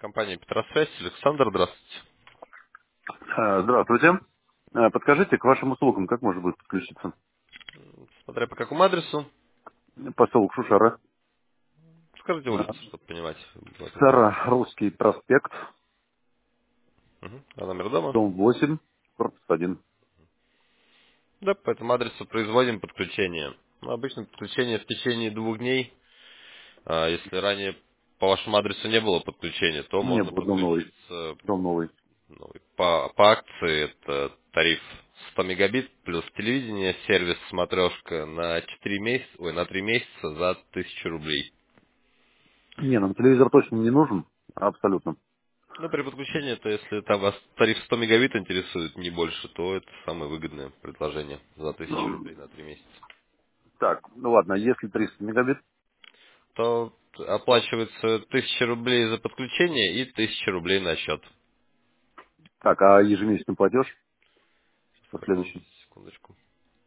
Компания Петросвязь. Александр, здравствуйте. Здравствуйте. Подскажите, к вашим услугам как можно будет подключиться? Смотря по какому адресу, Поселок Шушара. скажите Э, улицу, чтобы понимать. Старо-Русский проспект, Мгм. А номер дома? дом 8, корпус 1. Да, по этому адресу производим подключение. Ну, обычно подключение в течение 2 дней. Если ранее по вашему адресу не было подключения, то Не можно было, дом новый. подключиться Дом новый. по акции. Это тариф 100 мегабит плюс телевидение, сервис смотрешка на 4 месяца, на 3 месяца за 1000 рублей. Не, нам телевизор точно не нужен. Абсолютно. Ну, при подключении, то если там вас тариф 100 мегабит интересует, не больше, то это самое выгодное предложение за 1000 рублей на 3 месяца. Так, ну ладно, если 300 мегабит, То оплачивается 1000 рублей за подключение и 1000 рублей на счет. так, а ежемесячный платеж Секунду, последующий? секундочку.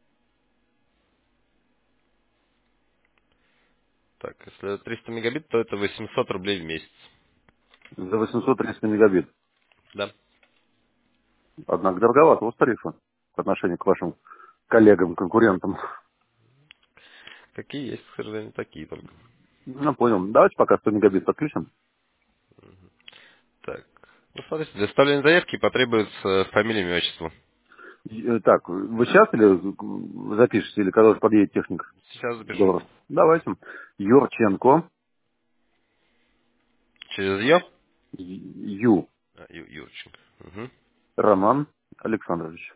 Так, если 300 мегабит, то это 800 рублей в месяц. За 830 мегабит. Да. Однако дороговато у вас тарифа по отношению к вашим коллегам, конкурентам. Какие есть, к сожалению, такие только. Ну, понял. Давайте пока 100 мегабит подключим. Так. Ну, смотрите, для составления заявки потребуется фамилия, имя, отчество. Так, вы сейчас или запишете, или когда уже подъедет техник? Сейчас запишу. Здорово. Давайте. Юрченко, Через Е? Ю, Юрченко. Угу. Роман Александрович.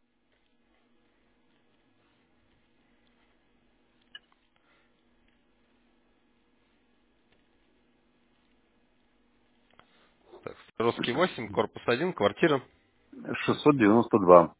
Так, Русский 8, корпус 1, квартира. 692.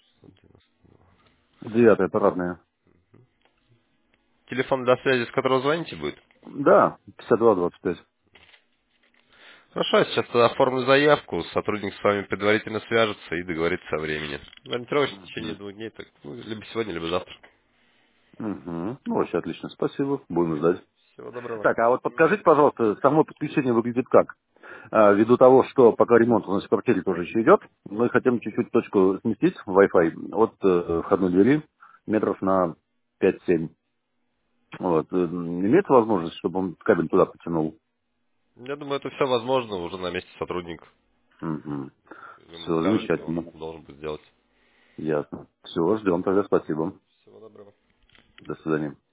Девятая парадная. Телефон для связи, с которого звоните, будет? Да, 5225. Хорошо, я сейчас тогда оформлю заявку, сотрудник с вами предварительно свяжется и договорится о времени. Ориентировочно в течение 2 дней, так, ну, либо сегодня, либо завтра. Угу. Ну, вообще отлично, спасибо. Будем ждать. Всего доброго. Так, а вот подскажите, пожалуйста, само подключение выглядит как? Ввиду того, что пока ремонт у нас в квартире тоже еще идет, мы хотим чуть-чуть точку сместить в Wi-Fi от входной двери метров на 5-7. Вот. Имеется возможность, чтобы он кабель туда потянул? Я думаю, это все возможно уже на месте сотрудника. Угу. Ему Все, скажете, замечательно. он должен будет сделать. Ясно. Все, ждем тогда. Спасибо. Всего доброго. До свидания.